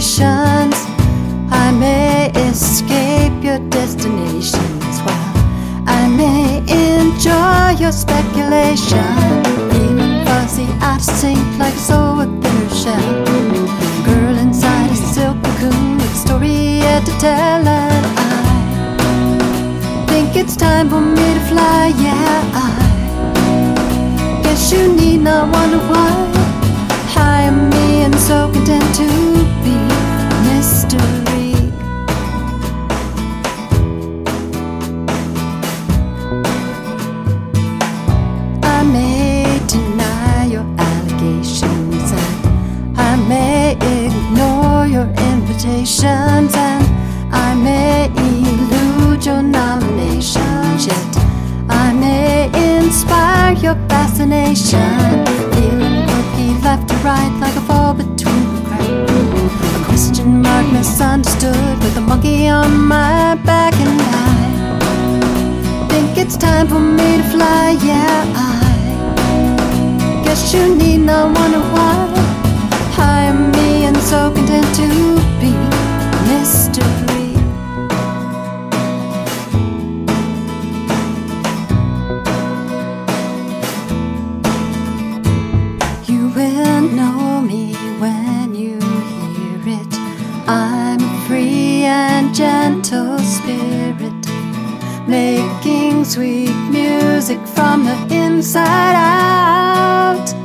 conversations. I may escape your destinations while I may enjoy your speculation. Feeling fuzzy, out of sync like a soul within her shell. Girl inside a silk cocoon with a story yet to tell. And I think it's time for me to fly. Yeah, I guess you need not wonder why. Hire me and so content to be a mystery. I may deny your allegations and I may ignore your invitations and I may elude your nominations, yet I may inspire your fascination. Feeling quirky left to right like a fall between the cracks. A question mark misunderstood with a monkey on my back. And I think it's time for me to fly. Yeah, I guess you need not wonder why. Hire me and so content to be a mystery. You will know me when you hear it. I'm a free and gentle spirit, making sweet music from the inside out.